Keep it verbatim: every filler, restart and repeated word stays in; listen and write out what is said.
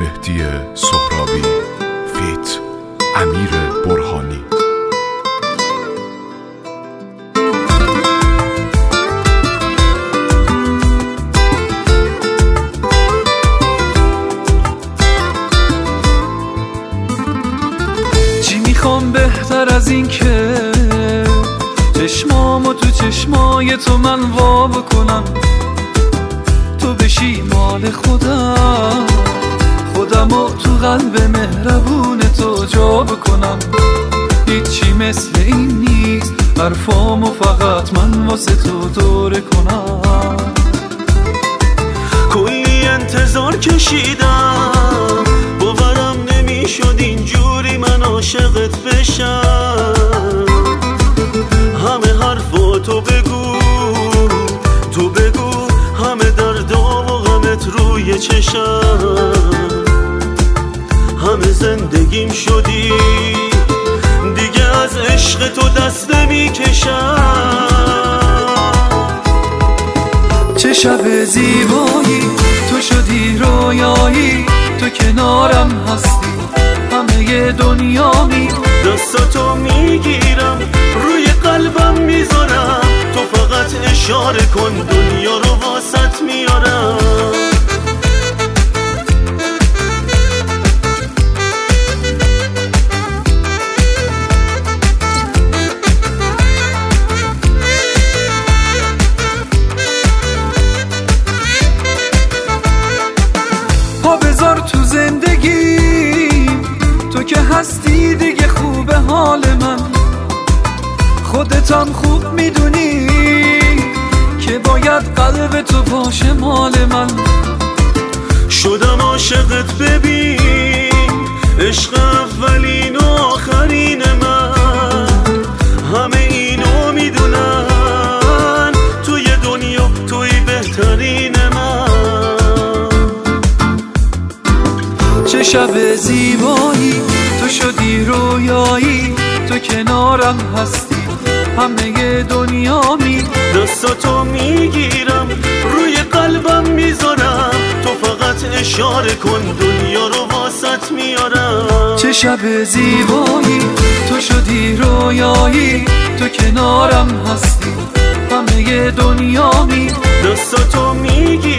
مهدی سهرابی فیت امیر برهانی. چی میخوام بهتر از این که چشمامو تو چشمای تو من وا بکنم، تو بشی مال خودم، خودمو تو قلب مهربون تو جا بکنم. هیچی مثل این نیست، حرفامو فقط من واسه تو دوره کنم. کلی انتظار کشیدم، باورم نمیشد اینجوری من عاشقت بشم. همه حرفاتو بگو، تو بگو، همه دردا و غمت روی چشم. همه زندگیم شدی، دیگه از عشق تو دست نمیکشم. چه شب زیبایی، تو شدی رویایی، تو کنارم هستی، همه دنیامی. دستاتو میگیرم، روی قلبم میذارم، تو فقط اشاره کن، دنیا رو واسط میارم. پا بذار تو زندگی، تو که هستی دیگه خوبه حال من. خودتم خوب میدونی که باید قلب تو باشه مال من. شدم عاشقت ببین، عشق اولین و آخرین من. همه اینو میدونن، توی دنیا توی بهترین من. چه شب زیبایی، تو شدی رویایی، تو کنارم هستی، همه دنیامی. دستاتو میگیرم، روی قلبم میذارم، تو فقط اشاره کن، دنیا رو واسط میارم. چه شب زیبایی، تو شدی رویایی، تو کنارم هستی، همه دنیامی. دستاتو میگیرم